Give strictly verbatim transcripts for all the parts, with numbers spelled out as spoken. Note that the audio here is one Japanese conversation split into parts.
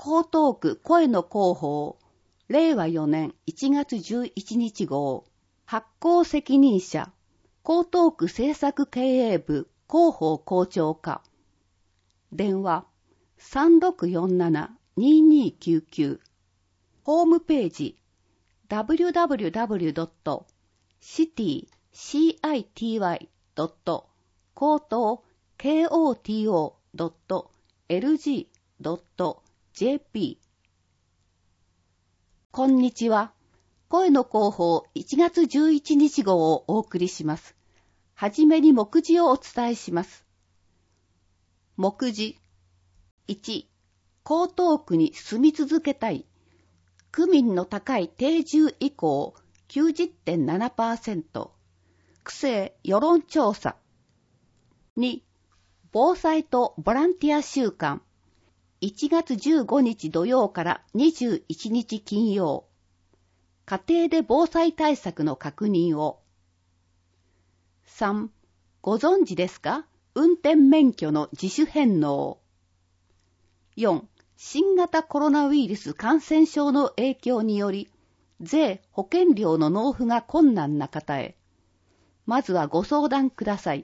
江東区声の広報、れいわよねんいちがつじゅういちにち号、発行責任者、江東区政策経営部広報校長課。電話 さんろくよんななにーにーきゅうきゅう。ホームページ ダブリューダブリューダブリュードットシティドットコートドットエルジードットジェーピー。 こんにちは。声の広報いちがつじゅういちにち号をお送りします。はじめに目次をお伝えします。目次いち、江東区に住み続けたい。区民の高い定住以降 きゅうじゅってんななパーセント。区政世論調査。に、防災とボランティア週間。いちがつじゅうごにち土曜からにじゅういちにち金曜。家庭で防災対策の確認を。さん、ご存知ですか？運転免許の自主返納。よん、新型コロナウイルス感染症の影響により、税・保険料の納付が困難な方へ。まずはご相談ください。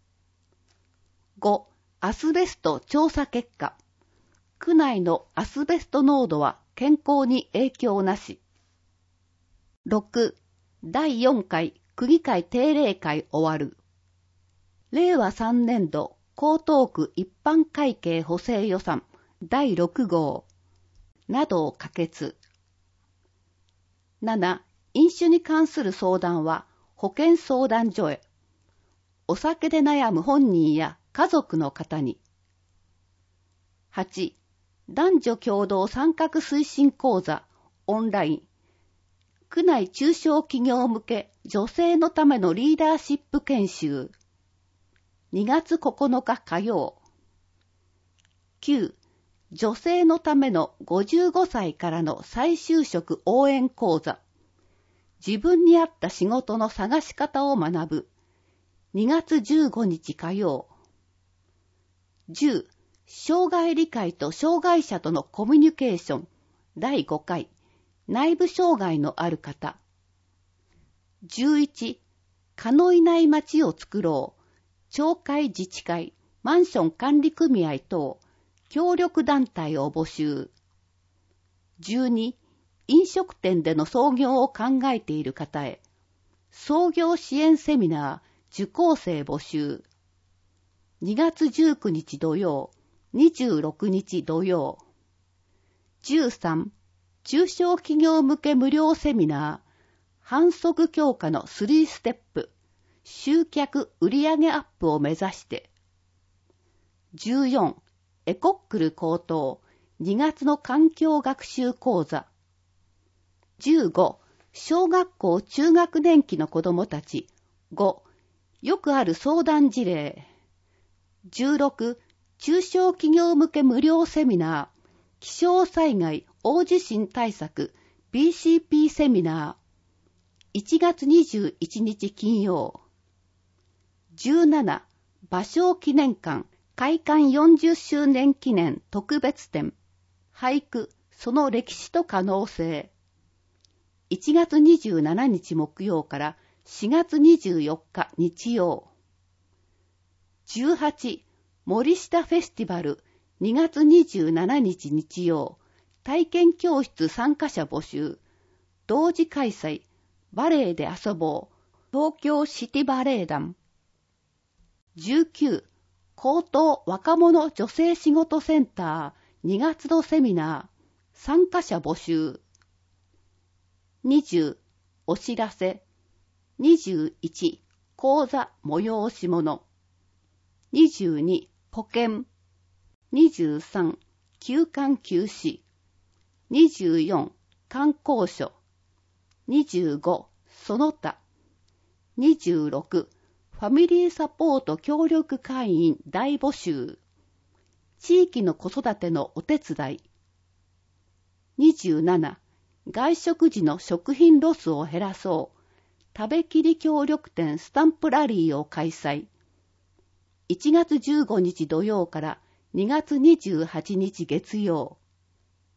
ご、アスベスト調査結果。区内のアスベスト濃度は健康に影響なし。ろく、だいよんかい区議会定例会終わる。れいわさんねんど江東区一般会計補正予算だいろく号などを可決。なな、飲酒に関する相談は保健相談所へ。お酒で悩む本人や家族の方に。はち、男女共同参画推進講座オンライン。区内中小企業向け女性のためのリーダーシップ研修。にがつここのか火曜。きゅう、女性のためのごじゅうごさいからの再就職応援講座。自分に合った仕事の探し方を学ぶ。にがつじゅうごにち火曜。じゅう、障害理解と障害者とのコミュニケーションだいごかい。内部障害のある方。じゅういち、蚊のいない街を作ろう。町会自治会、マンション管理組合等、協力団体を募集。じゅうに、飲食店での創業を考えている方へ、創業支援セミナー、受講生募集。にがつじゅうくにち土曜、にじゅうろくにち土曜。じゅうさん、中小企業向け無料セミナー、反則強化のさんステップ、集客売上アップを目指して。じゅうよん、エコックル高等、にがつの環境学習講座。じゅうご、小学校中学年期の子どもたち。ご、よくある相談事例。じゅうろく、中小企業向け無料セミナー、気象災害大地震対策 ビーシーピー セミナー。いちがつにじゅういちにち金曜。じゅうなな、芭蕉記念館開館よんじゅっしゅうねん記念特別展。俳句、その歴史と可能性。いちがつにじゅうしちにち木曜からしがつにじゅうよっか日曜。じゅうはち、森下フェスティバルにがつにじゅうしちにち日曜。体験教室参加者募集。同時開催。バレエで遊ぼう。東京シティバレエ団。じゅうきゅう、高等若者女性仕事センターにがつのセミナー。参加者募集。にじゅう、お知らせ。にじゅういち、講座催し物。にじゅうに、保険。にじゅうさん、休館休止。にじゅうよん、観光所。にじゅうご、その他。にじゅうろく、ファミリーサポート協力会員大募集。地域の子育てのお手伝い。にじゅうなな、外食時の食品ロスを減らそう。食べきり協力店スタンプラリーを開催。いちがつじゅうごにち土曜からにがつにじゅうはちにち月曜。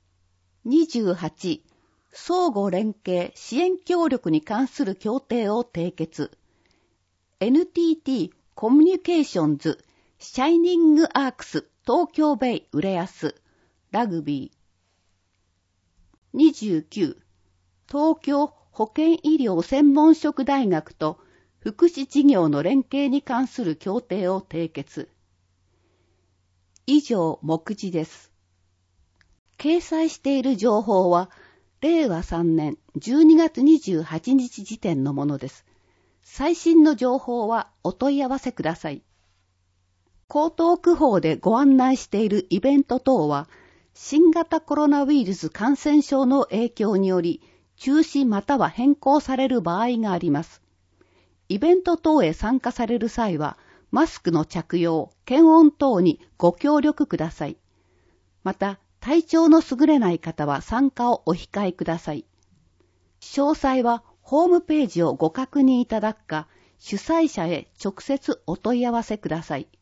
にじゅうはち、相互連携支援協力に関する協定を締結。エヌティーティー コミュニケーションズシャイニングアークス東京ベイ浦安ラグビー。にじゅうきゅう、東京保健医療専門職大学と福祉事業の連携に関する協定を締結。以上、目次です。掲載している情報は、れいわさんねんじゅうにがつにじゅうはちにち時点のものです。最新の情報はお問い合わせください。江東区法でご案内しているイベント等は、新型コロナウイルス感染症の影響により、中止または変更される場合があります。イベント等へ参加される際は、マスクの着用、検温等にご協力ください。また、体調の優れない方は参加をお控えください。詳細はホームページをご確認いただくか、主催者へ直接お問い合わせください。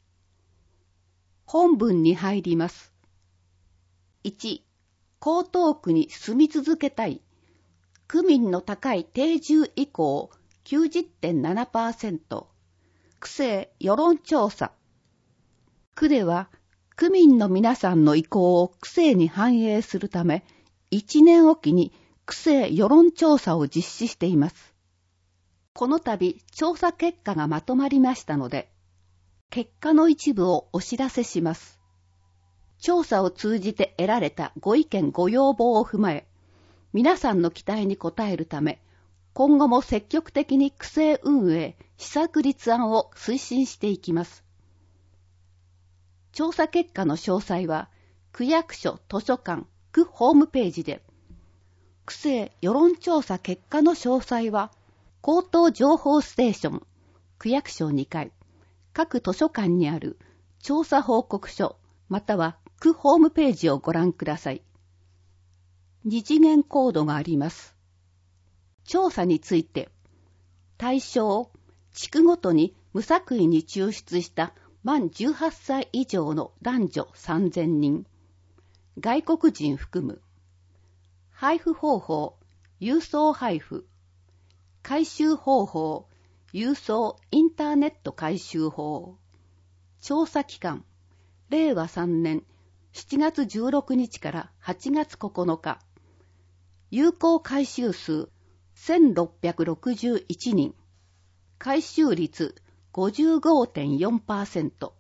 本文に入ります。いち、江東区に住み続けたい。区民の高い定住意向 きゅうじゅってんななパーセント。区政世論調査。区では区民の皆さんの意向を区政に反映するため、いちねんおきに区政世論調査を実施しています。この度調査結果がまとまりましたので、結果の一部をお知らせします。調査を通じて得られたご意見ご要望を踏まえ、皆さんの期待に応えるため、今後も積極的に区政運営、施策立案を推進していきます。調査結果の詳細は、区役所図書館、区ホームページで、区政世論調査結果の詳細は、江東情報ステーション、区役所にかい、各図書館にある調査報告書、または区ホームページをご覧ください。二次元コードがあります。調査について、対象、地区ごとに無作為に抽出した満じゅうはっさい以上の男女さんぜんにん、外国人含む。配布方法、郵送配布。回収方法、郵送インターネット回収法。調査期間、れいわさんねんしちがつじゅうろくにちからはちがつここのか。有効回収数せんろっぴゃくろくじゅういちにん。回収率 ごじゅうごてんよんパーセント。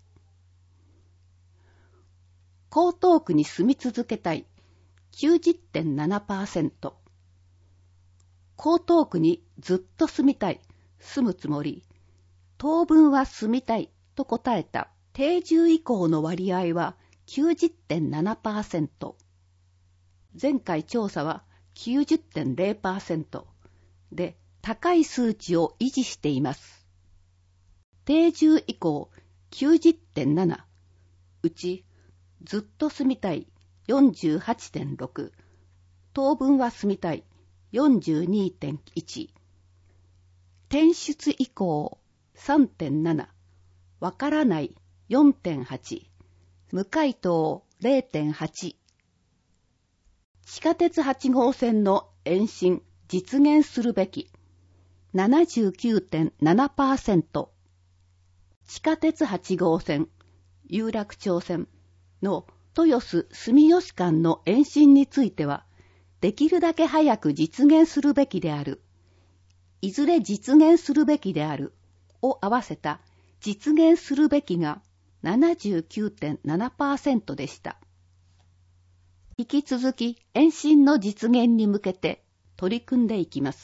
江東区に住み続けたい きゅうじゅってんななパーセント。江東区にずっと住みたい、住むつもり、当分は住みたいと答えた定住意向の割合は きゅうじゅってんななパーセント。前回調査は きゅうじゅってんれいパーセント で高い数値を維持しています。定住意向 きゅうじゅってんなな、うちずっと住みたい よんじゅうはちてんろく、当分は住みたい よんじゅうにてんいち、転出意向 さんてんなな、わからない よんてんはち、無回答 れいてんはち。地下鉄はちごうせんの延伸実現するべき ななじゅうきゅうてんななパーセント。地下鉄はちごうせん有楽町線の豊洲住吉間の延伸については、できるだけ早く実現するべきである、いずれ実現するべきであるを合わせた実現するべきが ななじゅうきゅうてんななパーセント でした。引き続き延伸の実現に向けて取り組んでいきます。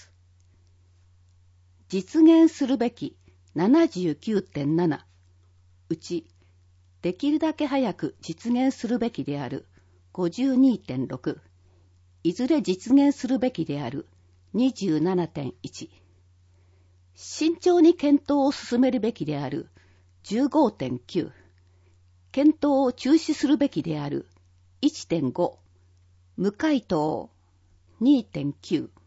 実現するべき ななじゅうきゅうてんなな、うちできるだけ早く実現するべきである ごじゅうにてんろく、いずれ実現するべきである にじゅうななてんいち、慎重に検討を進めるべきである じゅうごてんきゅう、検討を中止するべきである いってんご、無回答 にてんきゅう。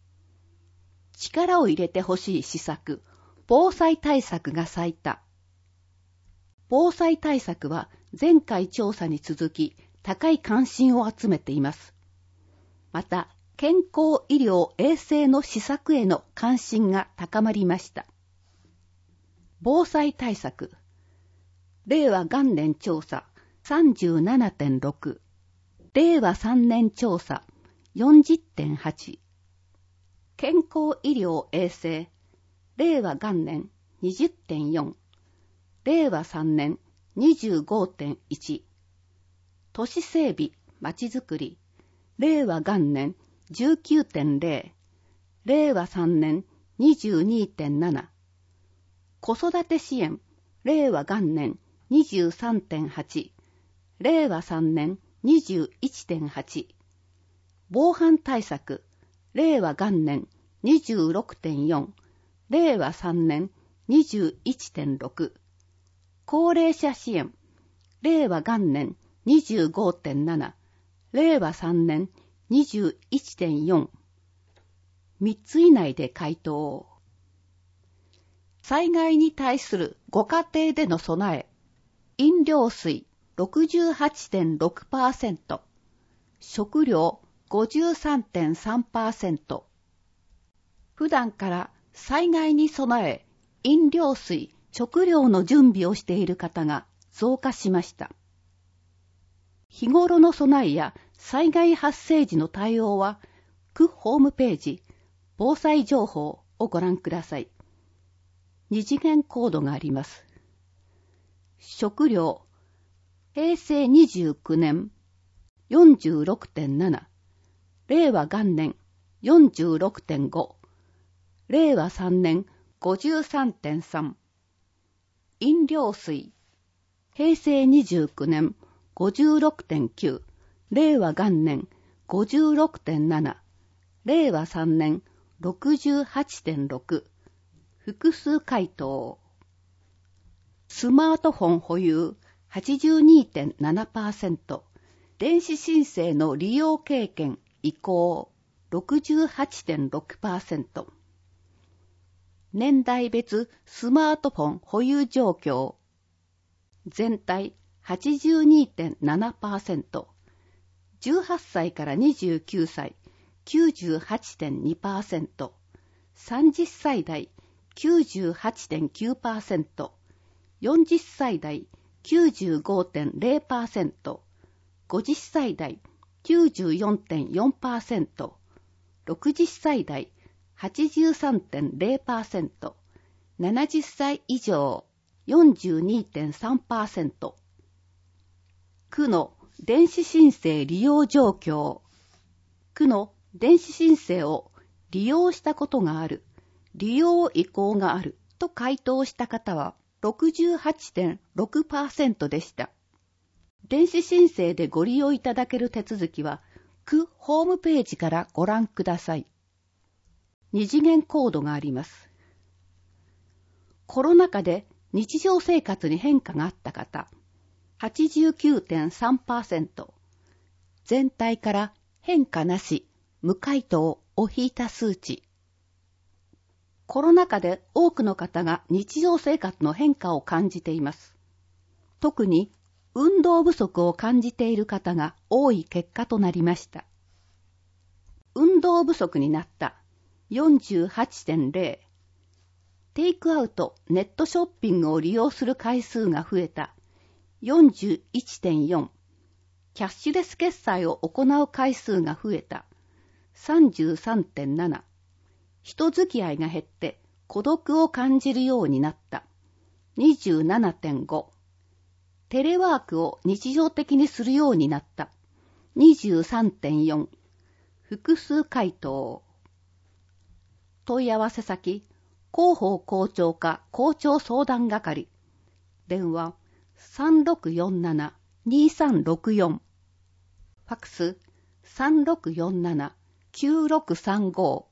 力を入れてほしい施策、防災対策が最多。防災対策は前回調査に続き高い関心を集めています。 また、健康医療衛生の施策への関心が高まりました。防災対策。令和元年調査 さんじゅうななてんろく、令和さんねん調査 よんじゅってんはち、健康医療衛生、令和元年 にじゅってんよん、令和さんねん にじゅうごてんいち、都市整備、まちづくり、令和元年 じゅうきゅうてんぜろ、令和さんねん にじゅうにてんなな、子育て支援、令和元年 にじゅうさんてんはち、令和さんねん にじゅういちてんはち、防犯対策、令和元年 にじゅうろくてんよん、令和さんねん にじゅういちてんろく、高齢者支援、令和元年 にじゅうごてんなな、令和さんねん にじゅういちてんよん、みっつ以内で回答。災害に対するご家庭での備え、飲料水 ろくじゅうはちてんろくパーセント、食料 ごじゅうさんてんさんパーセント。普段から災害に備え、飲料水、食料の準備をしている方が増加しました。日頃の備えや災害発生時の対応は、区ホームページ、防災情報をご覧ください。二次元コードがあります。食料、へいせいにじゅうきゅうねん よんじゅうろくてんなな、令和元年 よんじゅうろくてんご、令和さんねん ごじゅうさんてんさん、飲料水、へいせいにじゅうきゅうねん ごじゅうろくてんきゅう、令和元年 ごじゅうろくてんなな、令和さんねん ろくじゅうはちてんろく、複数回答。スマートフォン保有 はちじゅうにてんななパーセント、電子申請の利用経験移行 ろくじゅうはちてんろくパーセント、年代別スマートフォン保有状況、全体 はちじゅうにてんななパーセント、じゅうはっさいからにじゅうきゅうさい きゅうじゅうはちてんにパーセント、さんじゅっさい代 きゅうじゅうはちてんきゅうパーセント、よんじゅっさい代 きゅうじゅうごてんぜろパーセント、ごじゅっさい代 きゅうじゅうよんてんよんパーセント、ろくじゅっさい代 はちじゅうさんてんぜろパーセント、ななじゅっさい以上 よんじゅうにてんさんパーセント。区の電子申請利用状況。区の電子申請を利用したことがある、利用意向があると回答した方は ろくじゅうはちてんろくパーセント でした。電子申請でご利用いただける手続きは、区ホームページからご覧ください。二次元コードがあります。コロナ禍で日常生活に変化があった方、はちじゅうきゅうてんさんパーセント、全体から変化なし、無回答を引いた数値。コロナ禍で多くの方が日常生活の変化を感じています。特に運動不足を感じている方が多い結果となりました。運動不足になった よんじゅうはちてんぜろ、テイクアウト、ネットショッピングを利用する回数が増えた よんじゅういちてんよん、キャッシュレス決済を行う回数が増えた さんじゅうさんてんなな、人付き合いが減って孤独を感じるようになった にじゅうななてんご、テレワークを日常的にするようになった にじゅうさんてんよん、複数回答。問い合わせ先、広報校長課校長相談係、電話 さんろくよんなな にさんろくよん、ファクス さんろくよんなな きゅうろくさんご、